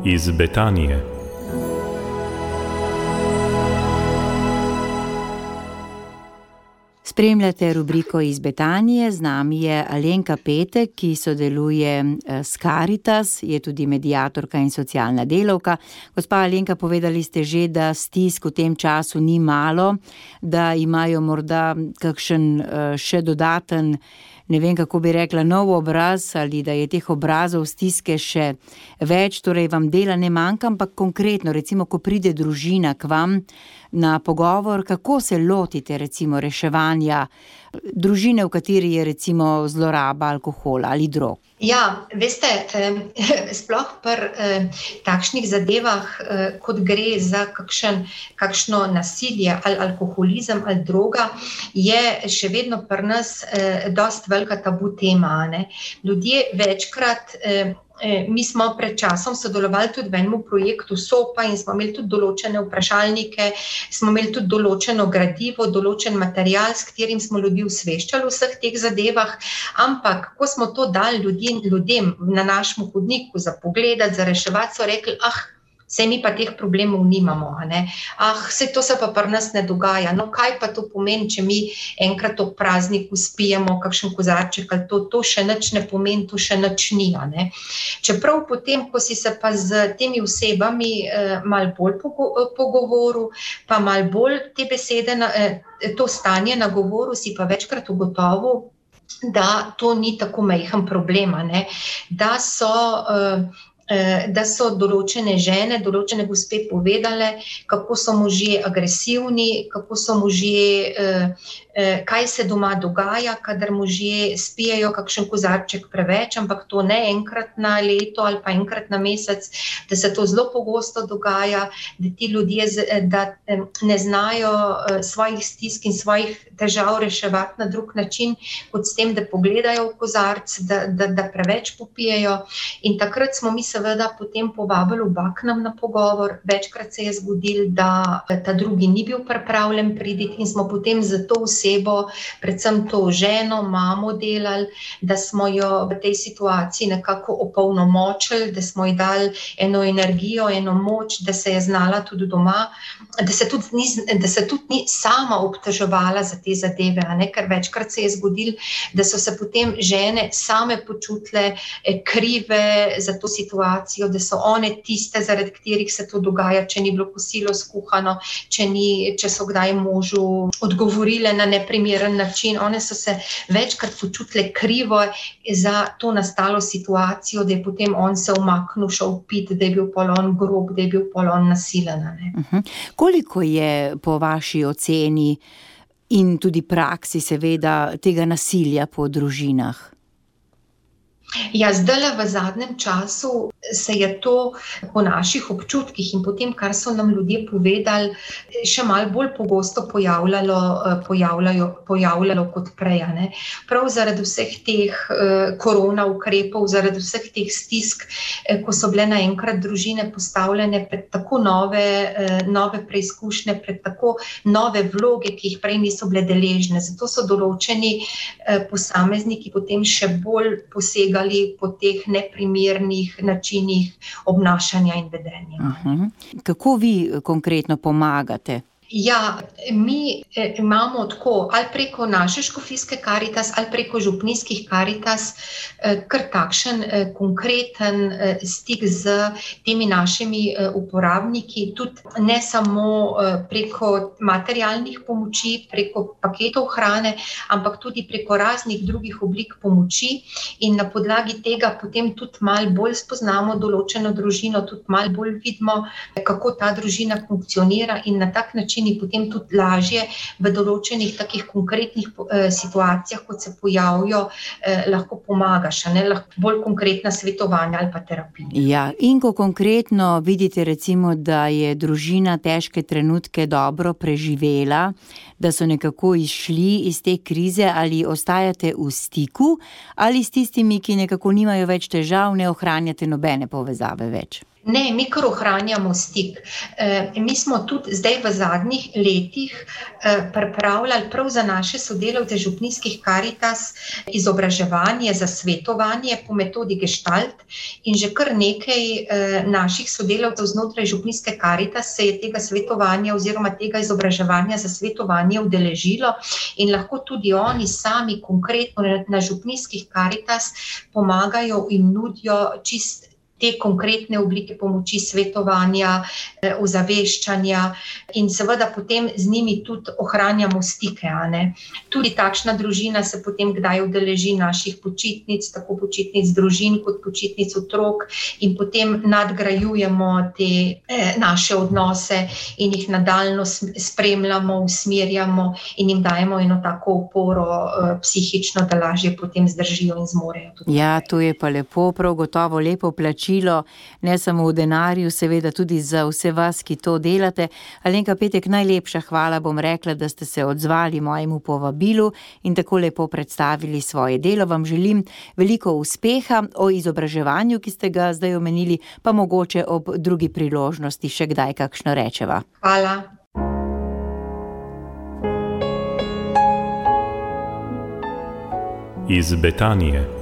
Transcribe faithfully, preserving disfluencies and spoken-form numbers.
iz Betanije. Spremljate rubriko iz Betanije, z nami je Alenka Petek, ki sodeluje s Karitas, je tudi mediatorka in socialna delavka. Gospa Alenka, povedali ste že, da stisk v tem času ni malo, da imajo morda kakšen še dodaten, ne vem, kako bi rekla, nov obraz ali da je teh obrazov stiske še več, torej vam dela ne manjka, ampak konkretno, recimo, ko pride družina k vam na pogovor, kako se lotite recimo reševanja družine, v kateri je recimo zloraba alkohola ali drog? Ja, veste, sploh pri takšnih zadevah, kot gre za kakšen, kakšno nasilje ali alkoholizem ali droga, je še vedno pri nas dosti velika tabu tema, ne. Ljudje večkrat, mi smo pred časom sodelovali tudi v enem projektu SOPA in smo imeli tudi določene vprašalnike, smo imeli tudi določeno gradivo, določen material, s katerim smo ljudi osveščali o vseh teh zadevah, ampak ko smo to dali ljudem, ljudem na našem hodniku za pogledati, za reševati, so rekli, ah, saj mi pa teh problemov nimamo, a ne. Ah, saj to se pa pri nas ne dogaja. No, kaj pa to pomeni, če mi enkrat ob prazniku spijemo kakšen kozarček, ali to, to še nič ne pomeni, to še nič ni, a ne. Čeprav potem, ko si se pa z temi osebami eh, malo bolj pogovoril, pa malo bolj te besede, na, eh, to stanje nagovoril, si pa večkrat ugotovil, da to ni tako majhen problem, a ne. Da so... Eh, da so določene žene, določene gospe povedale, kako so možje agresivni, kako so možje, kaj se doma dogaja, kadar možje spijejo kakšen kozarček preveč, ampak to ne enkrat na leto ali pa enkrat na mesec, da se to zelo pogosto dogaja, da ti ljudje, da ne znajo svojih stisk in svojih težav reševati na drug način, kot s tem, da pogledajo v kozarec, da, da, da preveč popijejo. In takrat smo mi seveda potem povabili oba k nam na pogovor. Večkrat se je zgodilo, da ta drugi ni bil pripravljen priti in smo potem za to osebo, predvsem to ženo, mamo delali, da smo jo v tej situaciji nekako opolnomočili, da smo ji dali eno energijo, eno moč, da se je znala tudi doma, da se tudi ni, da se tudi ni sama obtoževala za te zadeve, a ne, ker večkrat se je zgodilo, da so se potem žene same počutile krive za to situacijo, da so one tiste, zaradi katerih se to dogaja, če ni bilo kosilo skuhano, če ni, če so kdaj možu odgovorile na neprimeren način. One so se večkrat počutile krivo za to nastalo situacijo, da je potem on se umaknil, šel pit, da je bil pol on grob, da je bil pol on nasilen, ne. Uh-huh. Koliko je po vaši oceni in tudi praksi seveda tega nasilja po družinah? Ja, zdajle v zadnjem času se je to po naših občutkih in po tem, kar so nam ljudje povedali, še malo bolj pogosto pojavljalo, pojavljajo, pojavljalo kot prej, ne. Prav zaradi vseh teh eh, korona ukrepov, zaradi vseh teh stisk, eh, ko so bile naenkrat družine postavljene pred tako nove, eh, nove preizkušnje, pred tako nove vloge, ki jih prej niso bile deležne. Zato so določeni eh, posamezniki potem še bolj posegali po teh neprimernih načinih obnašanja in vedenja. Uh-huh. Kako vi konkretno pomagate? Ja, mi eh, imamo tako, ali preko naše škofijske Karitas, ali preko župnijskih Karitas, eh, kar takšen eh, konkreten eh, stik z temi našimi eh, uporabniki, tudi ne samo eh, preko materialnih pomoči, preko paketov hrane, ampak tudi preko raznih drugih oblik pomoči in na podlagi tega potem tudi malo bolj spoznamo določeno družino, tudi malo bolj vidimo, kako ta družina funkcionira in na tak način in potem tudi lažje v določenih takih konkretnih eh, situacijah, kot se pojavijo, eh, lahko pomagaš, a ne, lahko bolj konkretna svetovanja ali pa terapija. Ja, in ko konkretno vidite recimo, da je družina težke trenutke dobro preživela, da so nekako izšli iz te krize, ali ostajate v stiku, ali s tistimi, ki nekako nimajo več težav, ne ohranjate nobene povezave več? Ne, mi kar ohranjamo stik. Mi smo tudi zdaj v zadnjih letih pripravljali prav za naše sodelavce župnijskih Karitas izobraževanje za svetovanje po metodi Gestalt in že kar nekaj naših sodelavcev znotraj župnijske Karitas se je tega svetovanja oziroma tega izobraževanja za svetovanje udeležilo in lahko tudi oni sami konkretno na župnijskih Karitas pomagajo in nudijo čist te konkretne oblike pomoči, svetovanja, ozaveščanja in seveda potem z njimi tudi ohranjamo stike, a ne. Tudi takšna družina se potem kdaj udeleži naših počitnic, tako počitnic družin kot počitnic otrok in potem nadgrajujemo te naše odnose in jih nadaljnjo spremljamo, usmerjamo in jim dajemo eno tako oporo psihično, da lažje potem zdržijo in zmorejo. Ja, to je pa lepo, prav gotovo lepo plačilo. Ne samo v denarju, seveda tudi za vse vas, ki to delate. Alenka Petek, najlepša hvala, bom rekla, da ste se odzvali mojemu povabilu in tako lepo predstavili svoje delo. Vam želim veliko uspeha. O izobraževanju, ki ste ga zdaj omenili, pa mogoče ob drugi priložnosti še kdaj kakšno rečeva. Hvala. Iz Betanije.